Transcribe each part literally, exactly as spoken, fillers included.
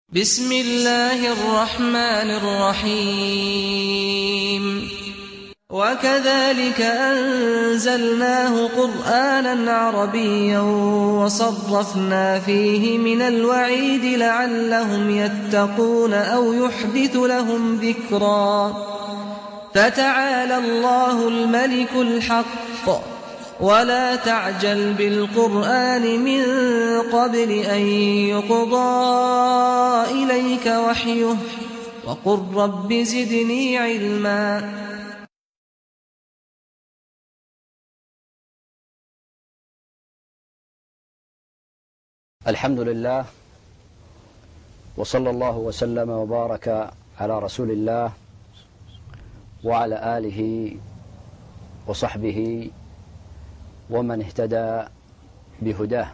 بسم الله الرحمن الرحيم وكذلك أنزلناه قرآنا عربيا وصرفنا فيه من الوعيد لعلهم يتقون أو يحدث لهم ذكرا فتعالى الله الملك الحق ولا تعجل بالقرآن من قبل أن يقضى إليك وحيه وقل رب زدني علما. الحمد لله وصلى الله وسلم وبارك على رسول الله وعلى آله وصحبه ومن اهتدى بهداه،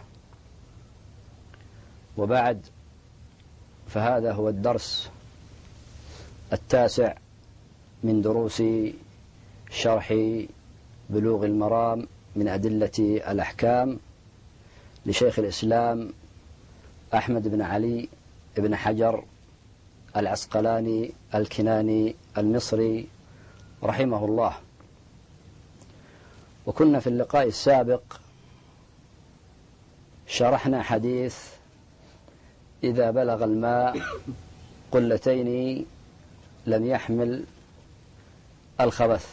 وبعد، فهذا هو الدرس التاسع من دروس شرح بلوغ المرام من أدلة الأحكام لشيخ الإسلام أحمد بن علي بن حجر العسقلاني الكناني المصري رحمه الله. وكنا في اللقاء السابق شرحنا حديث إذا بلغ الماء قلتين لم يحمل الخبث،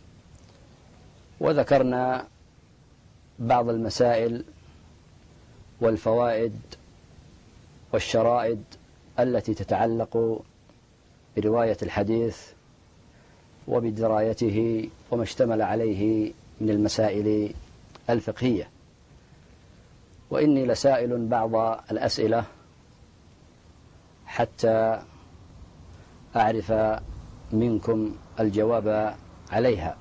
وذكرنا بعض المسائل والفوائد والشرائد التي تتعلق برواية الحديث وبدرايته وما اشتمل عليه من المسائل الفقهية. وإني لسائل بعض الأسئلة حتى أعرف منكم الجواب عليها.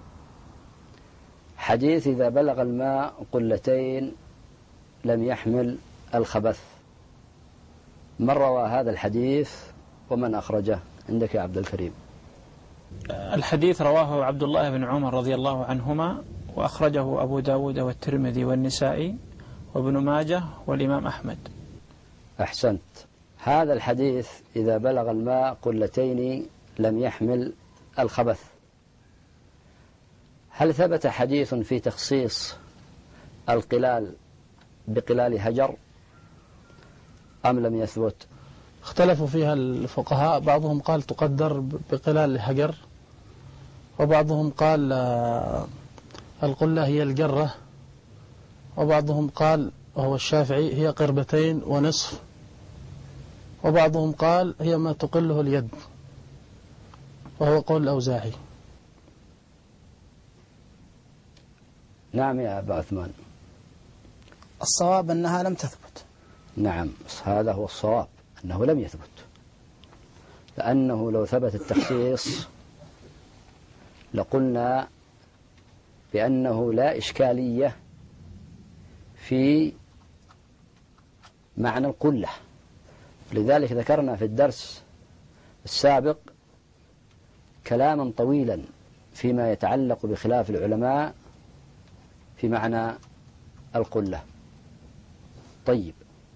حديث إذا بلغ الماء قلتين لم يحمل الخبث، من روى هذا الحديث ومن أخرجه؟ عندك يا عبد الكريم. الحديث رواه عبد الله بن عمر رضي الله عنهما، وأخرجه أبو داود والترمذي والنسائي وابن ماجه والإمام أحمد. أحسنت. هذا الحديث إذا بلغ الماء قلتين لم يحمل الخبث، هل ثبت حديث في تخصيص القلال بقلال هجر أم لم يثبت؟ اختلفوا فيها الفقهاء، بعضهم قال تقدر بقلال هجر، وبعضهم قال القلة هي الجرة، وبعضهم قال وهو الشافعي هي قربتين ونصف، وبعضهم قال هي ما تقله اليد، وهو قول الأوزاعي. نعم يا أبا عثمان. الصواب أنها لم تثبت. نعم، هذا هو الصواب، أنه لم يثبت، لأنه لو ثبت التخصيص لقلنا بأنه لا إشكالية في معنى القلة. لذلك ذكرنا في الدرس السابق كلاما طويلا فيما يتعلق بخلاف العلماء في معنى القلة. طيب،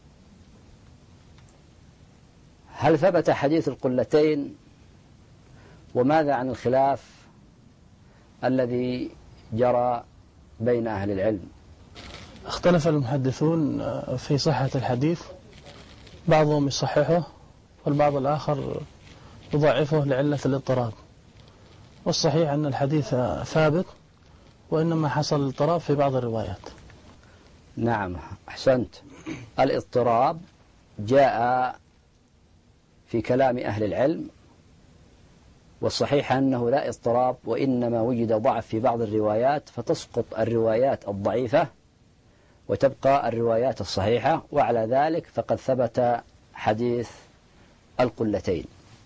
هل ثبت حديث القلتين؟ وماذا عن الخلاف الذي جرى بين أهل العلم؟ اختلف المحدثون في صحة الحديث، بعضهم يصححه والبعض الآخر يضعفه لعلة الاضطراب، والصحيح أن الحديث ثابت، وإنما حصل الاضطراب في بعض الروايات. نعم، أحسنت. الاضطراب جاء في كلام أهل العلم، والصحيح أنه لا اضطراب، وإنما وجد ضعف في بعض الروايات، فتسقط الروايات الضعيفة وتبقى الروايات الصحيحة، وعلى ذلك فقد ثبت حديث القلتين.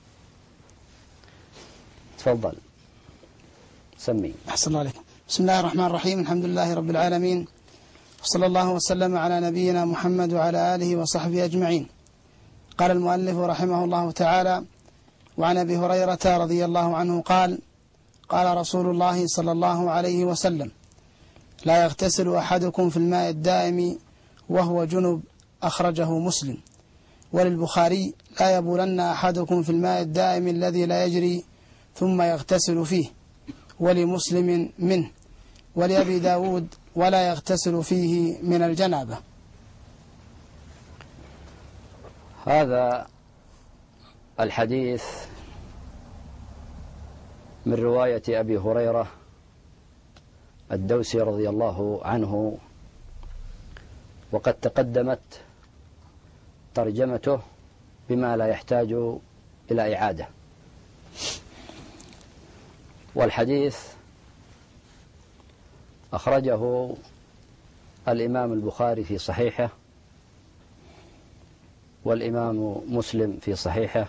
تفضل سمي. أحسن الله عليك. بسم الله الرحمن الرحيم، الحمد لله رب العالمين، وصلى الله وسلم على نبينا محمد وعلى آله وصحبه أجمعين. قال المؤلف رحمه الله تعالى: وعن أبي هريرة رضي الله عنه قال: قال رسول الله صلى الله عليه وسلم: لا يغتسل أحدكم في الماء الدائم وهو جنب، أخرجه مسلم. وللبخاري: لا يبولن أحدكم في الماء الدائم الذي لا يجري ثم يغتسل فيه، ولمسلم منه، ولأبي داود ولا يغتسل فيه من الجنابة. هذا الحديث من رواية أبي هريرة الدوسي رضي الله عنه، وقد تقدمت ترجمته بما لا يحتاج إلى إعادة. والحديث أخرجه الإمام البخاري في صحيحه، والإمام مسلم في صحيحه،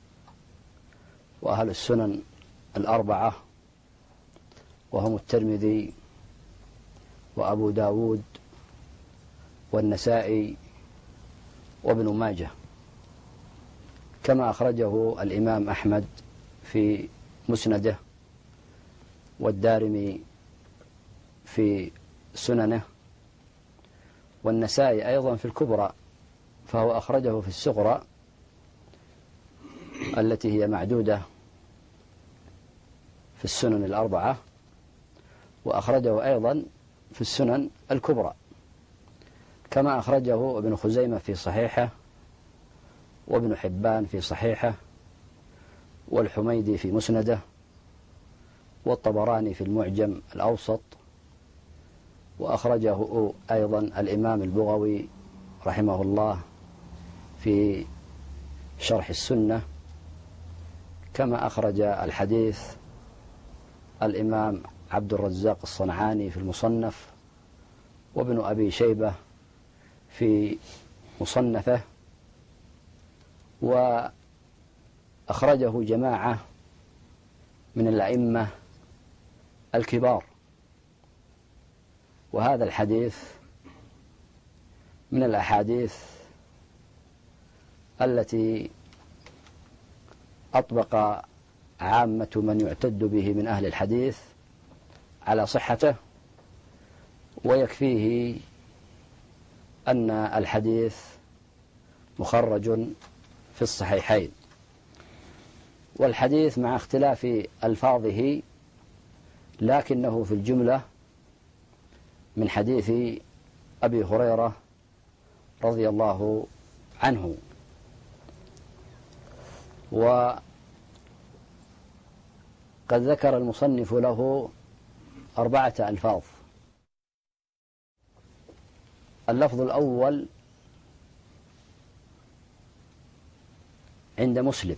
وأهل السنن الأربعة وهم الترمذي وأبو داود والنسائي وابن ماجه، كما أخرجه الإمام أحمد في مسنده، والدارمي في سننه، والنسائي أيضا في الكبرى، فهو أخرجه في الصغرى التي هي معدودة في السنن الأربعة، وأخرجه أيضا في السنن الكبرى، كما أخرجه ابن خزيمة في صحيحه، وابن حبان في صحيحه، والحميدي في مسنده، والطبراني في المعجم الأوسط، وأخرجه أيضا الإمام البغوي رحمه الله في شرح السنة، كما أخرج الحديث الإمام عبد الرزاق الصنعاني في المصنف، وابن أبي شيبة في مصنفه، وأخرجه جماعة من الأئمة الكبار. وهذا الحديث من الأحاديث التي أطبق عامة من يعتد به من أهل الحديث على صحته، ويكفيه أن الحديث مخرج في الصحيحين. والحديث مع اختلاف ألفاظه لكنه في الجملة من حديث أبي هريرة رضي الله عنه. وقد ذكر المصنف له أربعة ألفاظ. اللفظ الأول عند مسلم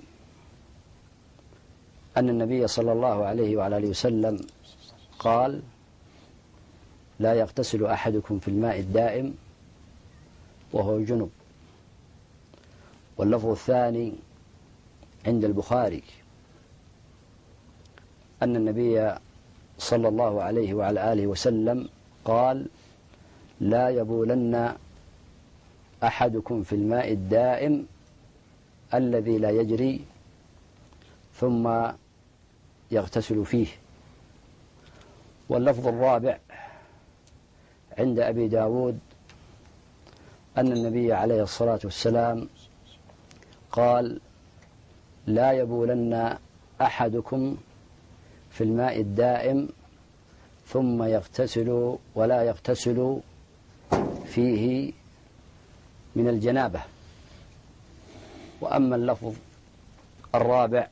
أن النبي صلى الله عليه وعلى آله وسلم قال: لا يغتسل أحدكم في الماء الدائم وهو جنب. واللفظ الثاني عند البخاري أن النبي صلى الله عليه وعلى آله وسلم قال: لا يبولن أحدكم في الماء الدائم الذي لا يجري ثم يغتسل فيه. واللفظ الرابع عند أبي داود أن النبي عليه الصلاة والسلام قال: لا يبولن أحدكم في الماء الدائم ثم يغتسل ولا يغتسل فيه من الجنابة. وأما اللفظ الرابع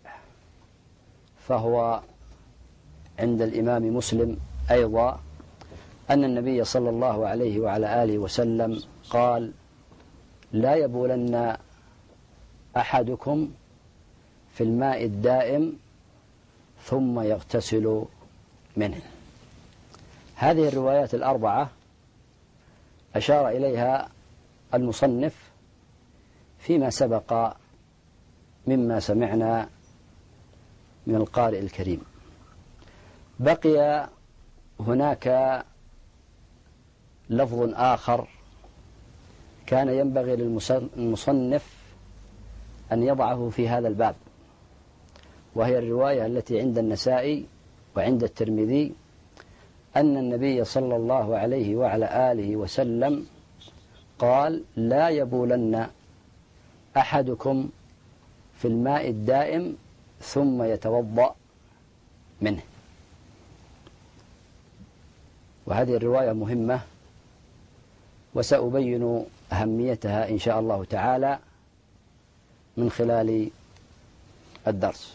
فهو عند الإمام مسلم أيضا أن النبي صلى الله عليه وعلى آله وسلم قال: لا يبولن أحدكم في الماء الدائم ثم يغتسل منه. هذه الروايات الأربعة أشار إليها المصنف فيما سبق مما سمعنا من القارئ الكريم. بقي هناك لفظ آخر كان ينبغي للمصنف أن يضعه في هذا الباب، وهي الرواية التي عند النسائي وعند الترمذي أن النبي صلى الله عليه وعلى آله وسلم قال: لا يبولن أحدكم في الماء الدائم ثم يتوضأ منه. وهذه الرواية مهمة، وسأبين أهميتها إن شاء الله تعالى من خلال الدرس.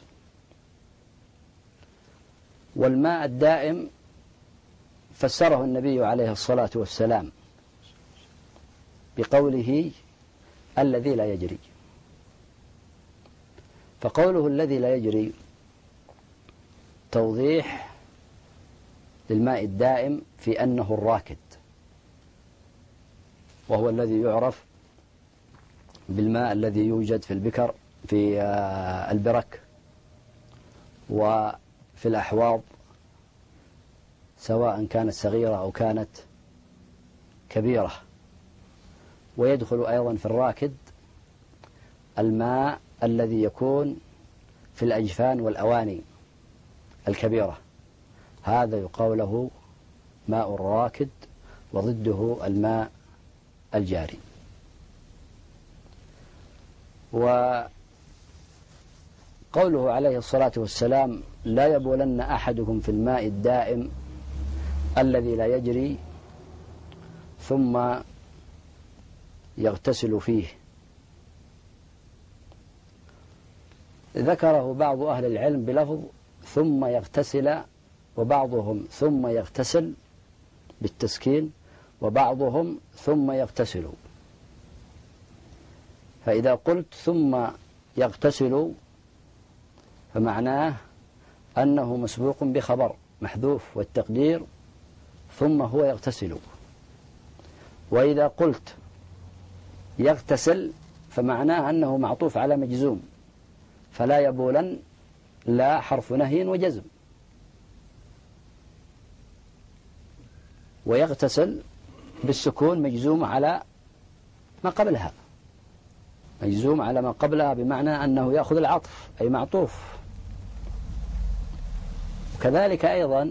والماء الدائم فسره النبي عليه الصلاة والسلام بقوله الذي لا يجري. فقوله الذي لا يجري توضيح للماء الدائم في أنه الراكد، وهو الذي يعرف بالماء الذي يوجد في البكر في البرك وفي الأحواض، سواء كانت صغيرة أو كانت كبيرة. ويدخل أيضا في الراكد الماء الذي يكون في الأجفان والأواني الكبيرة، هذا يقال له ماء الراكد، وضده الماء الجاري. وقوله عليه الصلاة والسلام لا يبولن أحدكم في الماء الدائم الذي لا يجري ثم يغتسل فيه، ذكره بعض أهل العلم بلفظ ثم يغتسل، وبعضهم ثم يغتسل بالتسكين، وبعضهم ثم يغتسل. فإذا قلت ثم يغتسل فمعناه أنه مسبوق بخبر محذوف، والتقدير ثم هو يغتسل. وإذا قلت يغتسل فمعناه أنه معطوف على مجزوم، فلا يبولن لا حرف نهي وجزم، ويغتسل بالسكون مجزوم على ما قبلها، مجزوم على ما قبلها بمعنى أنه يأخذ العطف أي معطوف. كذلك أيضا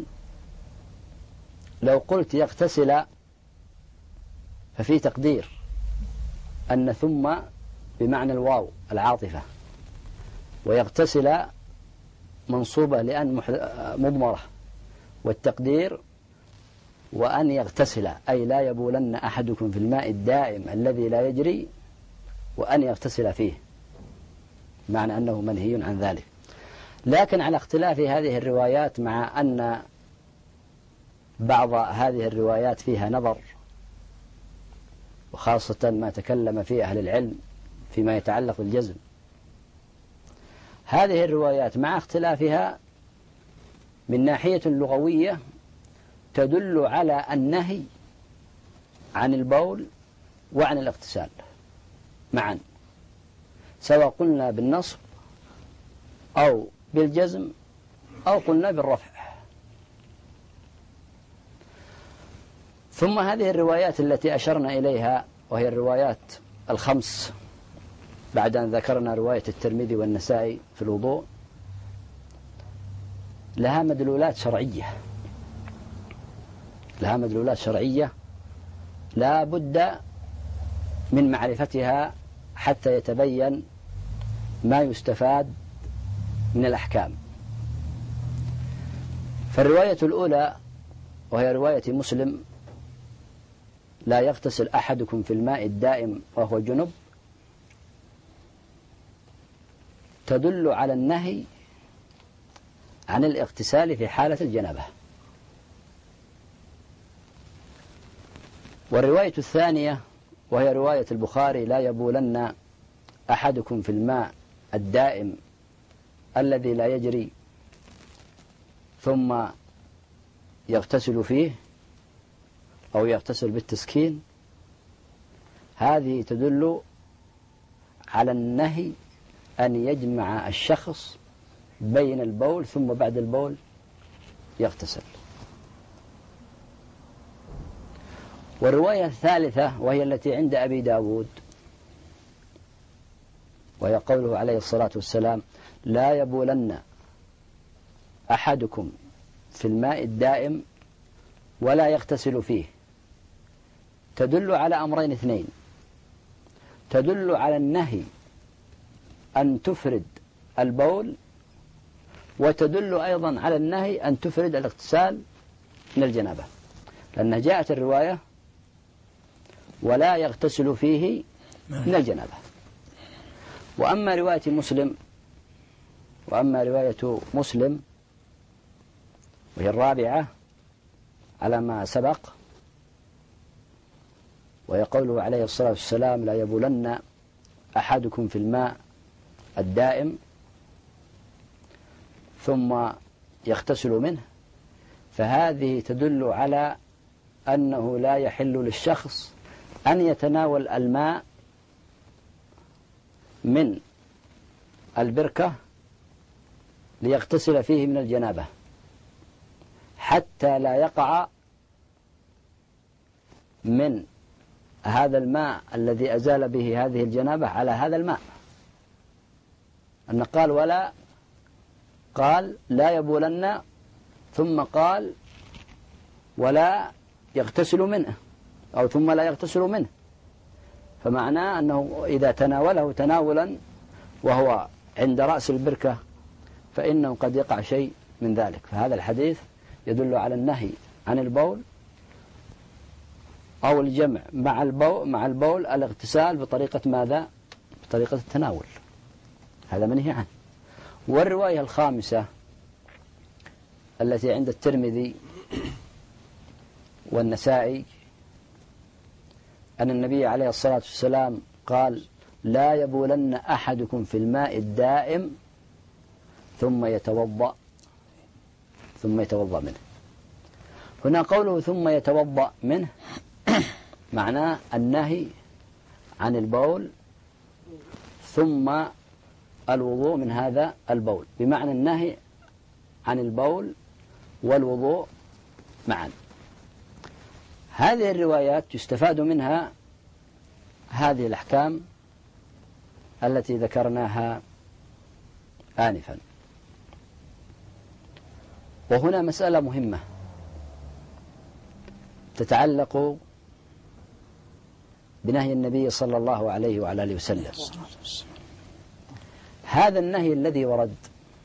لو قلت يغتسل ففي تقدير أن ثم بمعنى الواو العاطفة، ويغتسل منصوبة لأن مضمرة، والتقدير وأن يغتسل أي لا يبولن أحدكم في الماء الدائم الذي لا يجري، وأن يغتسل فيه، معنى أنه منهي عن ذلك. لكن على اختلاف هذه الروايات، مع أن بعض هذه الروايات فيها نظر، وخاصة ما تكلم فيه أهل العلم فيما يتعلق بالجزم، هذه الروايات مع اختلافها من ناحية لغوية تدل على النهي عن البول وعن الاغتسال معا، سواء قلنا بالنصب أو بالجزم أو قلنا بالرفع. ثم هذه الروايات التي أشرنا إليها، وهي الروايات الخمس بعد أن ذكرنا رواية الترمذي والنسائي في الوضوء، لها مدلولات شرعية، لها مدلولات شرعية لا بد من معرفتها حتى يتبين ما يستفاد من الأحكام. فالرواية الأولى وهي رواية مسلم لا يغتسل أحدكم في الماء الدائم وهو جنب، تدل على النهي عن الاغتسال في حالة الجنابة. والرواية الثانية وهي رواية البخاري لا يبولن أحدكم في الماء الدائم الذي لا يجري ثم يغتسل فيه أو يغتسل بالتسكين، هذه تدل على النهي أن يجمع الشخص بين البول ثم بعد البول يغتسل. والرواية الثالثة وهي التي عند أبي داود، وهي قوله عليه الصلاة والسلام لا يبولن أحدكم في الماء الدائم ولا يغتسل فيه، تدل على أمرين اثنين: تدل على النهي أن تفرد البول، وتدل أيضا على النهي أن تفرد الاغتسال من الجنابة، لأن جاءت الرواية ولا يغتسل فيه من الجنابة. وأما رواية مسلم وأما رواية مسلم وهي الرابعة على ما سبق، وهي قوله عليه الصلاة والسلام: لا يبولن أحدكم في الماء الدائم ثم يغتسل منه، فهذه تدل على أنه لا يحل للشخص أن يتناول الماء من البركة ليغتسل فيه من الجنابة، حتى لا يقع من هذا الماء الذي أزال به هذه الجنابة على هذا الماء. أن قال ولا قال لا يبولن، ثم قال ولا يغتسل منه، أو ثم لا يغتسل منه، فمعناه أنه إذا تناوله تناولا وهو عند رأس البركة فإنه قد يقع شيء من ذلك. فهذا الحديث يدل على النهي عن البول أو الجمع مع البول, مع البول الاغتسال بطريقة ماذا؟ بطريقة التناول، هذا منهي عنه. والرواية الخامسة التي عند الترمذي والنسائي أن النبي عليه الصلاة والسلام قال: لا يبولن أحدكم في الماء الدائم ثم يتوضأ ثم يتوضأ منه. هنا قوله ثم يتوضأ منه معناه النهي عن البول ثم الوضوء من هذا البول، بمعنى النهي عن البول والوضوء معا. هذه الروايات يستفاد منها هذه الأحكام التي ذكرناها آنفا. وهنا مسألة مهمة تتعلق بنهي النبي صلى الله عليه وعلى آله وسلم. هذا النهي الذي ورد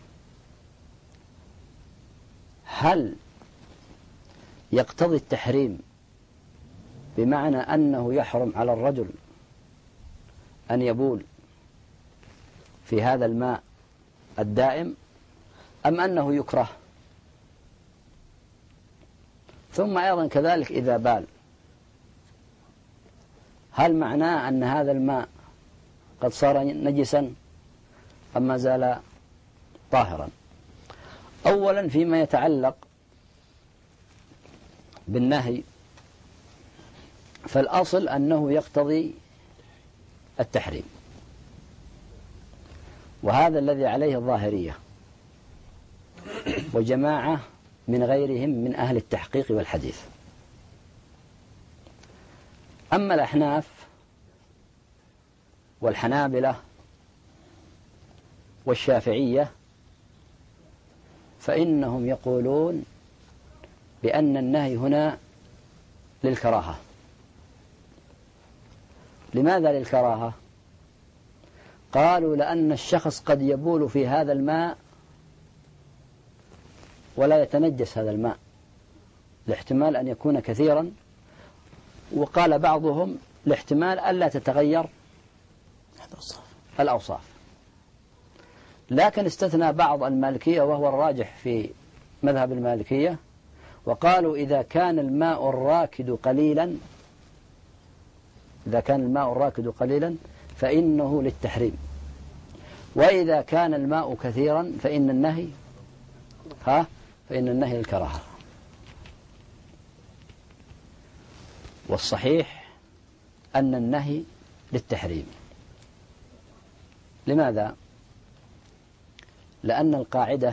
هل يقتضي التحريم بمعنى أنه يحرم على الرجل أن يبول في هذا الماء الدائم، أم أنه يكره؟ ثم أيضا كذلك إذا بال هل معناه أن هذا الماء قد صار نجسا أم ما زال طاهرا؟ أولا فيما يتعلق بالنهي فالأصل أنه يقتضي التحريم، وهذا الذي عليه الظاهرية وجماعة من غيرهم من أهل التحقيق والحديث. أما الأحناف والحنابلة والشافعية فإنهم يقولون بأن النهي هنا للكراهة. لماذا للكراهة؟ قالوا لأن الشخص قد يبول في هذا الماء ولا يتنجس هذا الماء، لاحتمال أن يكون كثيرا، وقال بعضهم لاحتمال ألا تتغير الأوصاف. لكن استثنى بعض المالكية وهو الراجح في مذهب المالكية، وقالوا إذا كان الماء الراكد قليلا إذا كان الماء الراكد قليلا فإنه للتحريم، وإذا كان الماء كثيرا فإن النهي ها فإن النهي للكراهة. والصحيح أن النهي للتحريم. لماذا؟ لأن القاعدة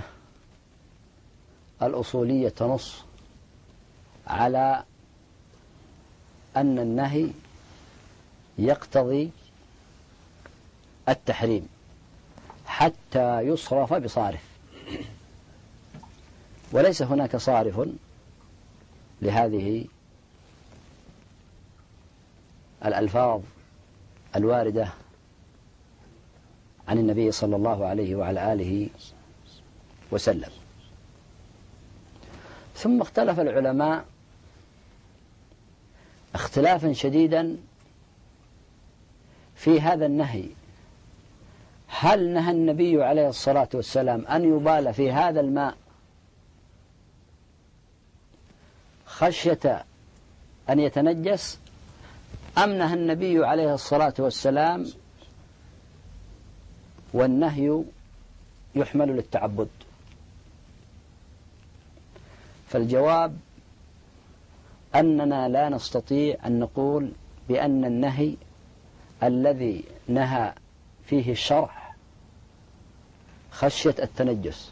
الأصولية تنص على أن النهي يقتضي التحريم حتى يصرف بصارف، وليس هناك صارف لهذه الألفاظ الواردة عن النبي صلى الله عليه وعلى آله وسلم. ثم اختلف العلماء اختلافا شديدا في هذا النهي. هل نهى النبي عليه الصلاة والسلام أن يبال في هذا الماء خشية أن يتنجس، أم نهى النبي عليه الصلاة والسلام والنهي يحمل للتعبد؟ فالجواب أننا لا نستطيع أن نقول بأن النهي الذي نهى فيه الشرع خشية التنجس،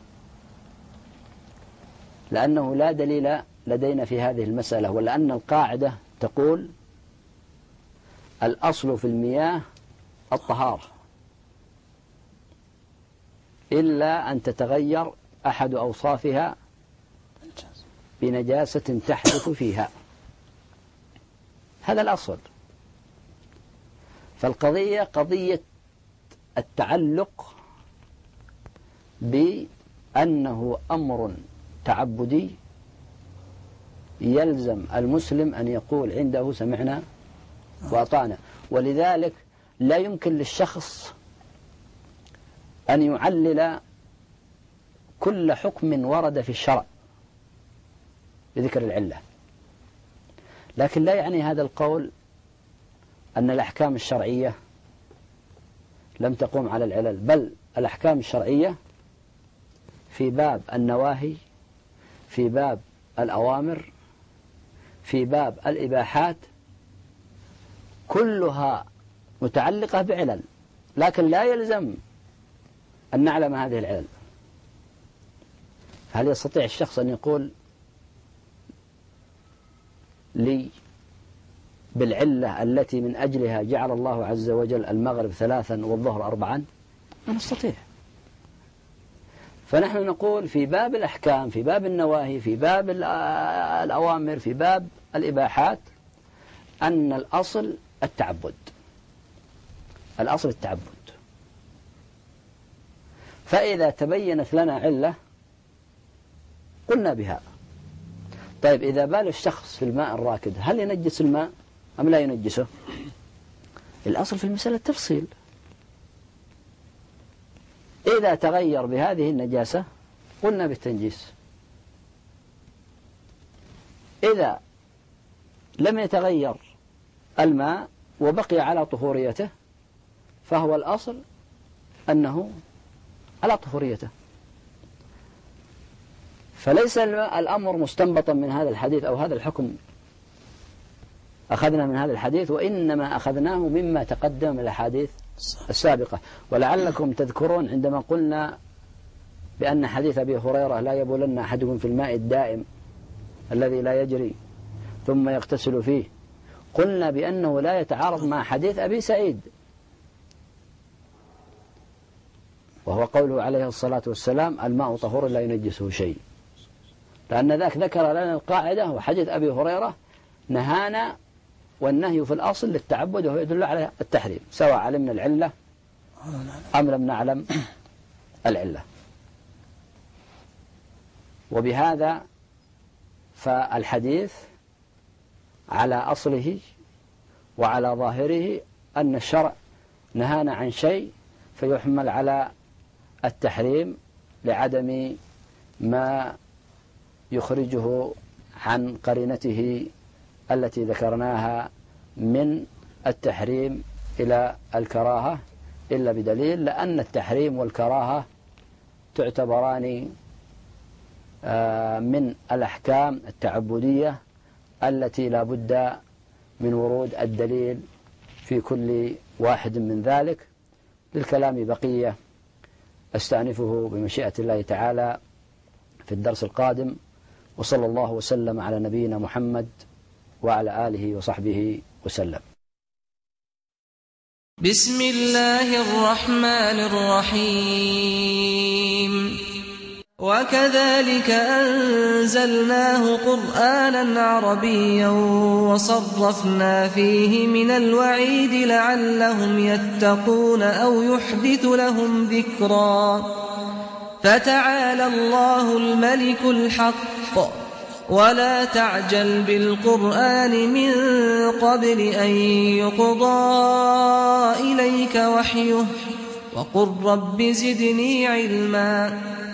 لأنه لا دليل لدينا في هذه المسألة، ولأن القاعدة تقول الأصل في المياه الطهارة إلا أن تتغير أحد أوصافها بنجاسة تحدث فيها. هذا الأصل. فالقضية قضية التعلق بأنه أمر تعبدي يلزم المسلم أن يقول عنده سمعنا وأطعنا، ولذلك لا يمكن للشخص أن يعلل كل حكم ورد في الشرع بذكر العلة، لكن لا يعني هذا القول أن الأحكام الشرعية لم تقوم على العلل، بل الأحكام الشرعية في باب النواهي، في باب الأوامر، في باب الإباحات، كلها متعلقة بعلل، لكن لا يلزم أن نعلم هذه العلل. هل يستطيع الشخص أن يقول لي بالعلة التي من أجلها جعل الله عز وجل المغرب ثلاثا والظهر أربعا؟ لا نستطيع. فنحن نقول في باب الأحكام، في باب النواهي، في باب الأوامر، في باب الإباحات، أن الأصل التعبد. الأصل التعبد. فإذا تبينت لنا علة قلنا بها. طيب إذا بال الشخص في الماء الراكد هل ينجس الماء أم لا ينجسه؟ الأصل في المسألة التفصيل. إذا تغير بهذه النجاسة قلنا بالتنجيس، إذا لم يتغير الماء وبقي على طهوريته فهو الأصل أنه على طهوريته. فليس الأمر مستنبطا من هذا الحديث أو هذا الحكم أخذنا من هذا الحديث، وإنما أخذناه مما تقدم من الأحاديث السابقة. ولعلكم تذكرون عندما قلنا بأن حديث أبي هريرة لا يبولن أحدكم في الماء الدائم الذي لا يجري ثم يغتسل فيه، قلنا بأنه لا يتعارض مع حديث أبي سعيد، وهو قوله عليه الصلاة والسلام الماء طهور لا ينجسه شيء، لأن ذاك ذكر لنا القاعدة، وحديث أبي هريرة نهانا، والنهي في الأصل للتعبد وهو يدل على التحريم سواء علمنا العلة أم لم نعلم العلة. وبهذا فالحديث على أصله وعلى ظاهره أن الشرع نهانا عن شيء فيحمل على التحريم لعدم ما يخرجه عن قرينته التي ذكرناها من التحريم إلى الكراهة، إلا بدليل، لأن التحريم والكراهة تعتبران من الأحكام التعبدية التي لا بد من ورود الدليل في كل واحد من ذلك. للكلام بقية أستأنفه بمشيئة الله تعالى في الدرس القادم، وصلى الله وسلم على نبينا محمد وعلى آله وصحبه وسلم. بسم الله الرحمن الرحيم. وكذلك أنزلناه قرآنا عربيا وصرفنا فيه من الوعيد لعلهم يتقون أو يحدث لهم ذكرا فتعالى الله الملك الحق ولا تعجل بالقرآن من قبل أن يقضى إليك وحيه وقل رب زدني علما